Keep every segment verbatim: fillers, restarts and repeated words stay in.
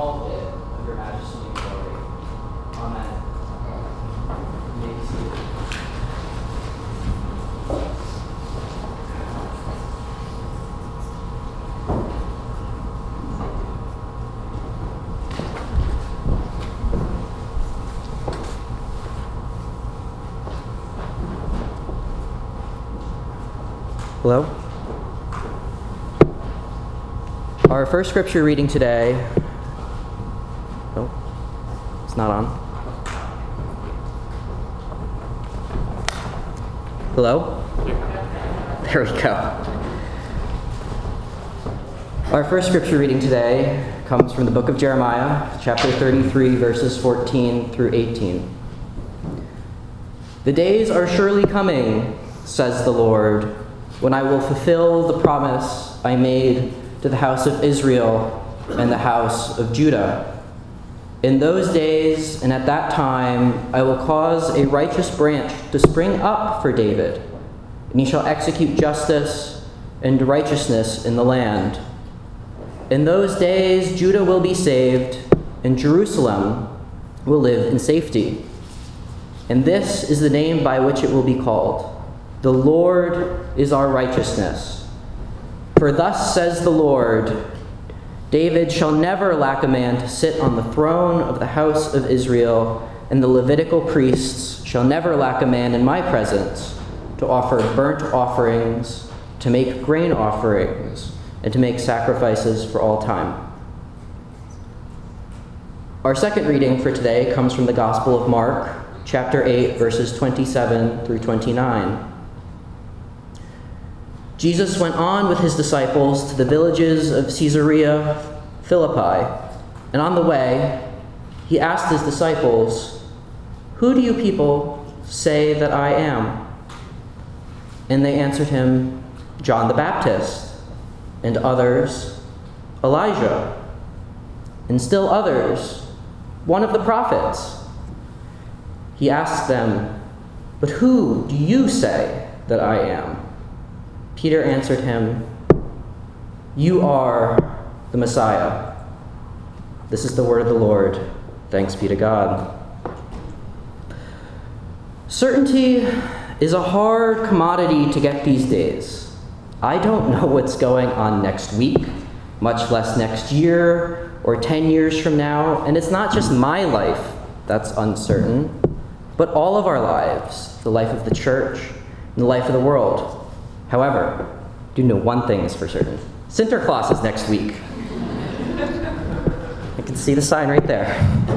all it of your majesty and glory. Amen. You may be seated. Hello? Our first scripture reading today. Oh, it's not on. Hello? There we go. Our first scripture reading today comes from the book of Jeremiah, chapter thirty-three, verses fourteen through eighteen. The days are surely coming, says the Lord, when I will fulfill the promise I made to the house of Israel and the house of Judah. In those days and at that time, I will cause a righteous branch to spring up for David, and he shall execute justice and righteousness in the land. In those days, Judah will be saved, and Jerusalem will live in safety. And this is the name by which it will be called: The Lord is our righteousness. For thus says the Lord, David shall never lack a man to sit on the throne of the house of Israel, and the Levitical priests shall never lack a man in my presence to offer burnt offerings, to make grain offerings, and to make sacrifices for all time. Our second reading for today comes from the Gospel of Mark, chapter eight, verses twenty-seven through twenty-nine. Jesus went on with his disciples to the villages of Caesarea Philippi, and on the way, he asked his disciples, "Who do you people say that I am?" And they answered him, "John the Baptist, and others, Elijah, and still others, one of the prophets." He asked them, "But who do you say that I am?" Peter answered him, "You are the Messiah." This is the word of the Lord. Thanks be to God. Certainty is a hard commodity to get these days. I don't know what's going on next week, much less next year or ten years from now. And it's not just my life that's uncertain, but all of our lives, the life of the church and the life of the world. However, I do know one thing is for certain. Sinterklaas is next week. I can see the sign right there.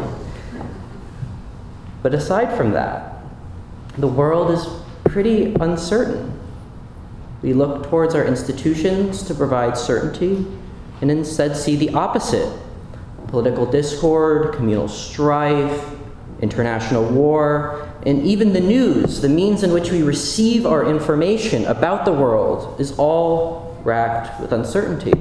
But aside from that, the world is pretty uncertain. We look towards our institutions to provide certainty and instead see the opposite: political discord, communal strife, international war, and even the news, the means in which we receive our information about the world, is all racked with uncertainty.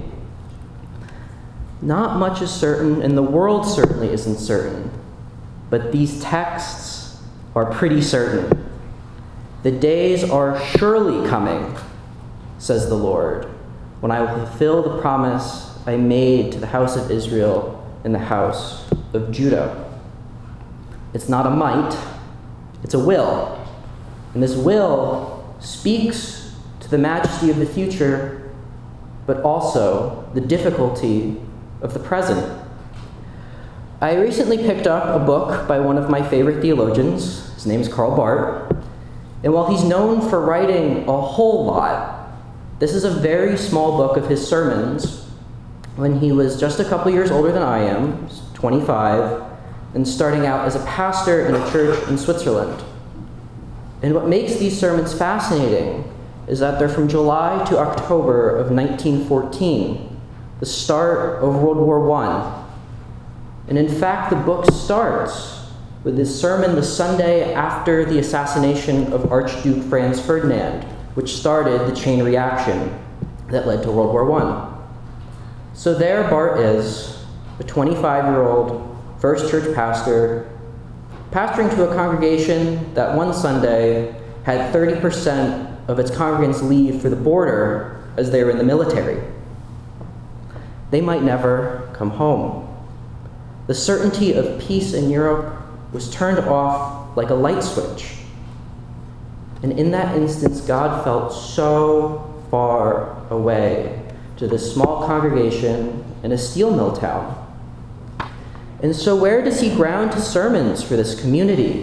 Not much is certain, and the world certainly isn't certain, but these texts are pretty certain. The days are surely coming, says the Lord, when I will fulfill the promise I made to the house of Israel and the house of Judah. It's not a might, it's a will. And this will speaks to the majesty of the future, but also the difficulty of the present. I recently picked up a book by one of my favorite theologians. His name is Karl Barth. And while he's known for writing a whole lot, this is a very small book of his sermons when he was just a couple years older than I am, twenty-five, and starting out as a pastor in a church in Switzerland. And what makes these sermons fascinating is that they're from July to October of nineteen fourteen, the start of World War One. And in fact, the book starts with this sermon the Sunday after the assassination of Archduke Franz Ferdinand, which started the chain reaction that led to World War One. So there Barth is, a twenty-five-year-old First Church pastor, pastoring to a congregation that one Sunday had thirty percent of its congregants leave for the border as they were in the military. They might never come home. the certainty of peace in Europe was turned off like a light switch. And in that instance, God felt so far away to this small congregation in a steel mill town. And so where does he ground his sermons for this community?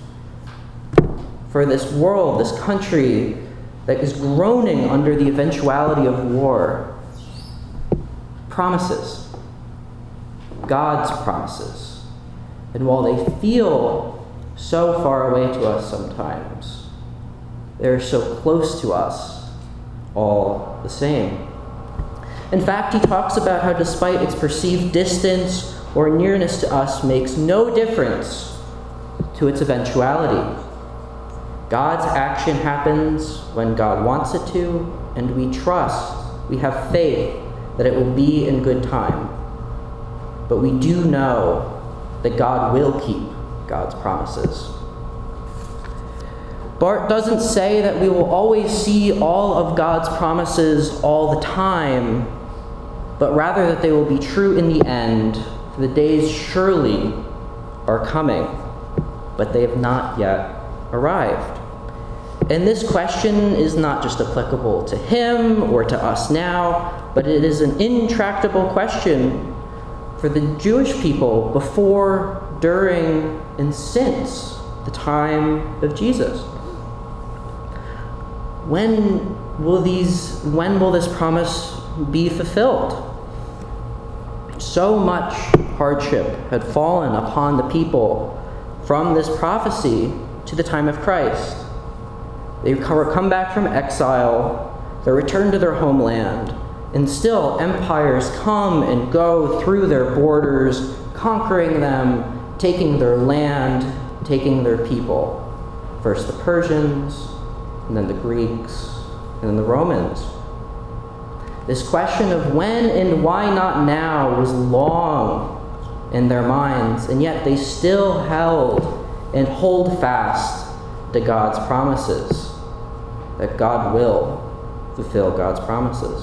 For this world, this country that is groaning under the eventuality of war? Promises. God's promises. And while they feel so far away to us sometimes, they're so close to us all the same. In fact, he talks about how despite its perceived distance or nearness to us makes no difference to its eventuality. God's action happens when God wants it to, and we trust, we have faith that it will be in good time. But we do know that God will keep God's promises. Barth doesn't say that we will always see all of God's promises all the time, but rather that they will be true in the end, for the days surely are coming, but they have not yet arrived. And this question is not just applicable to him or to us now, but it is an intractable question for the Jewish people before, during, and since the time of Jesus. When will these, when will this promise be fulfilled? So much hardship had fallen upon the people from this prophecy to the time of Christ. They come back from exile, they return to their homeland, and still empires come and go through their borders, conquering them, taking their land, taking their people. First the Persians, and then the Greeks, and then the Romans. This question of when and why not now was long in their minds, and yet they still held and hold fast to God's promises, that God will fulfill God's promises.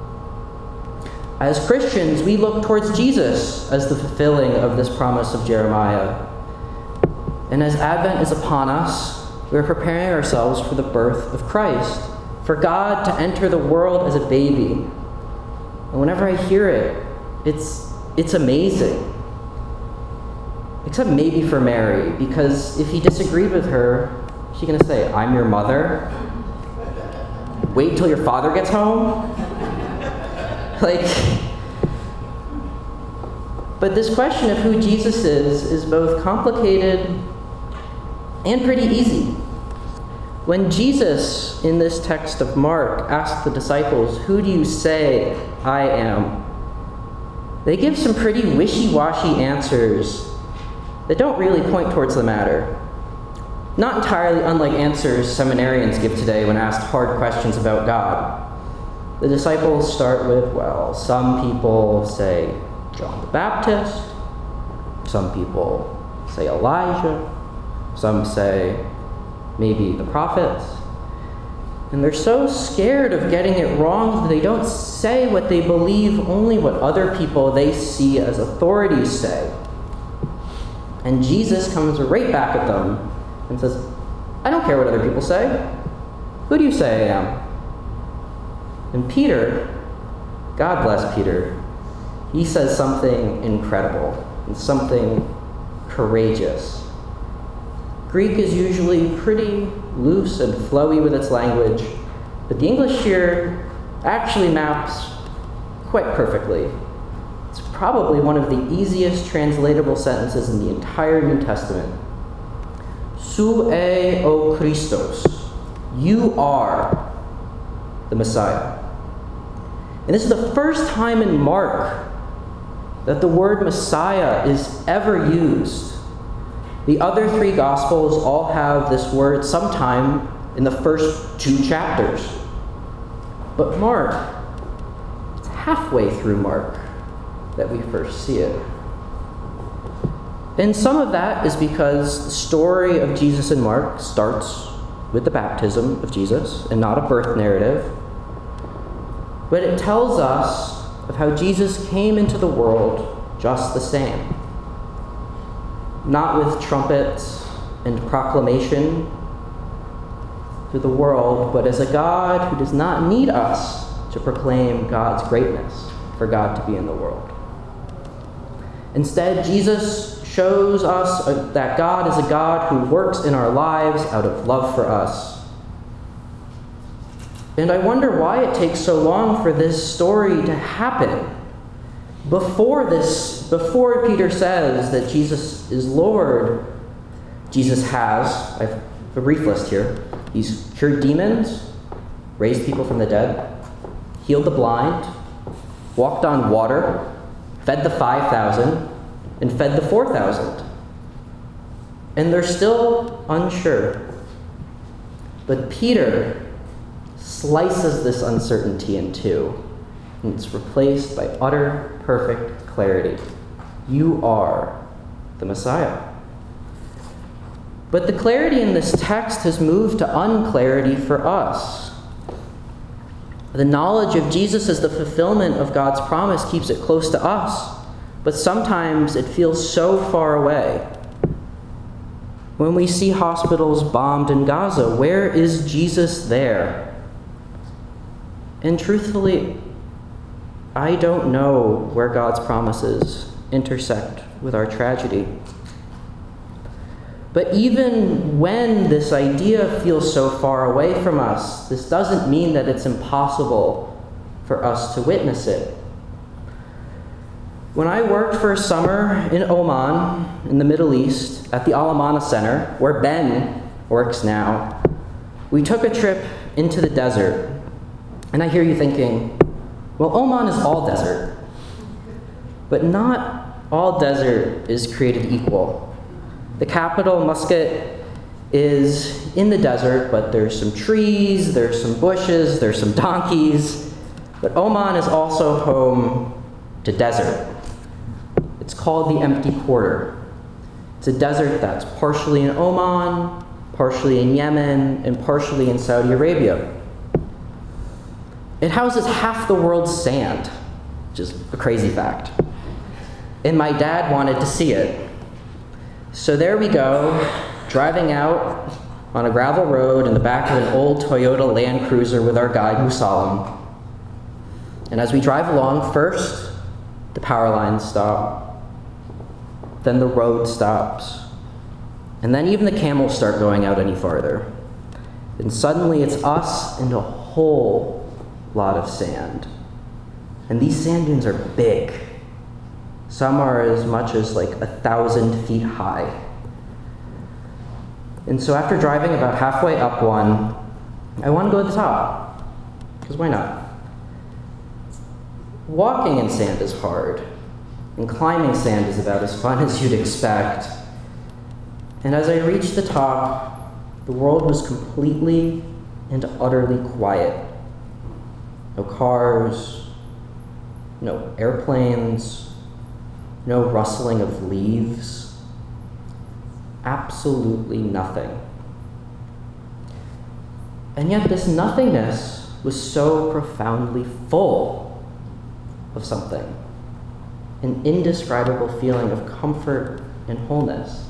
As Christians, we look towards Jesus as the fulfilling of this promise of Jeremiah. And as Advent is upon us, we are preparing ourselves for the birth of Christ, for God to enter the world as a baby. And whenever I hear it, it's it's amazing. Except maybe for Mary, because if he disagreed with her, she's going to say, "I'm your mother? Wait till your father gets home?" Like, but this question of who Jesus is is both complicated and pretty easy. When Jesus, in this text of Mark, asked the disciples, "Who do you say I am?" they give some pretty wishy-washy answers that don't really point towards the matter. Not entirely unlike answers seminarians give today when asked hard questions about God. The disciples start with, well, some people say John the Baptist, some people say Elijah, some say maybe the prophets. And they're so scared of getting it wrong that they don't say what they believe, only what other people they see as authorities say. And Jesus comes right back at them and says, "I don't care what other people say. Who do you say I am?" And Peter, God bless Peter, he says something incredible and something courageous. Greek is usually pretty loose and flowy with its language, but the English here actually maps quite perfectly. It's probably one of the easiest translatable sentences in the entire New Testament. Su e o Christos. You are the Messiah. And this is the first time in Mark that the word Messiah is ever used. The other three Gospels all have this word sometime in the first two chapters. But Mark, it's halfway through Mark that we first see it. And some of that is because the story of Jesus in Mark starts with the baptism of Jesus and not a birth narrative. But it tells us of how Jesus came into the world just the same. not with trumpets and proclamation to the world, but as a God who does not need us to proclaim God's greatness for God to be in the world. Instead, Jesus shows us that God is a God who works in our lives out of love for us. And I wonder why it takes so long for this story to happen. Before this, before Peter says that Jesus is Lord, Jesus has, I have a brief list here, he's cured demons, raised people from the dead, healed the blind, walked on water, fed the five thousand, and fed the four thousand. And they're still unsure. But Peter slices this uncertainty in two, and it's replaced by utter, perfect clarity. You are the Messiah. But the clarity in this text has moved to unclarity for us. The knowledge of Jesus as the fulfillment of God's promise keeps it close to us, but sometimes it feels so far away. When we see hospitals bombed in Gaza, where is Jesus there? And truthfully, I don't know where God's promises intersect with our tragedy. But even when this idea feels so far away from us, this doesn't mean that it's impossible for us to witness it. When I worked for a summer in Oman, in the Middle East, at the Al Amana Center, where Ben works now, we took a trip into the desert. And I hear you thinking, well, Oman is all desert. But not all desert is created equal. The capital, Muscat, is in the desert, but there's some trees, there's some bushes, there's some donkeys. But Oman is also home to desert. It's called the Empty Quarter. It's a desert that's partially in Oman, partially in Yemen, and partially in Saudi Arabia. It houses half the world's sand, which is a crazy fact. And my dad wanted to see it. So there we go, driving out on a gravel road in the back of an old Toyota Land Cruiser with our guide, Musalam. And as we drive along, first, the power lines stop. Then the road stops. And then even the camels start going out any farther. And suddenly it's us and a whole lot of sand. And these sand dunes are big. Some are as much as like a thousand feet high. And so after driving about halfway up one, I want to go to the top, because why not? Walking in sand is hard, and climbing sand is about as fun as you'd expect. And as I reached the top, the world was completely and utterly quiet. No cars, no airplanes, no rustling of leaves, absolutely nothing. And yet this nothingness was so profoundly full of something, an indescribable feeling of comfort and wholeness.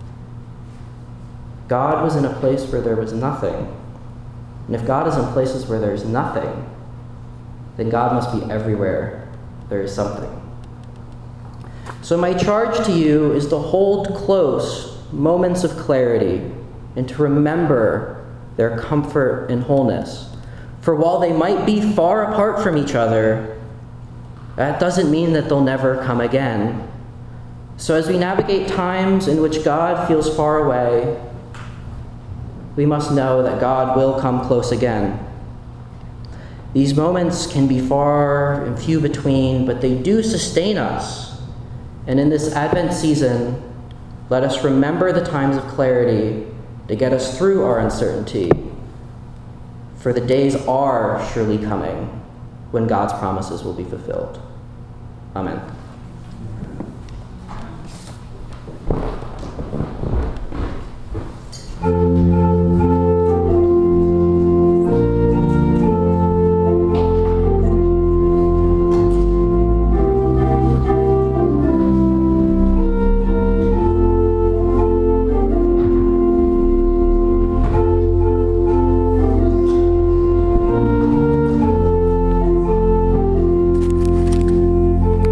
God was in a place where there was nothing. And if God is in places where there's nothing, then God must be everywhere there is something. So my charge to you is to hold close moments of clarity and to remember their comfort and wholeness. For while they might be far apart from each other, that doesn't mean that they'll never come again. So as we navigate times in which God feels far away, we must know that God will come close again. These moments can be far and few between, but they do sustain us. And in this Advent season, let us remember the times of clarity to get us through our uncertainty. For the days are surely coming when God's promises will be fulfilled. Amen.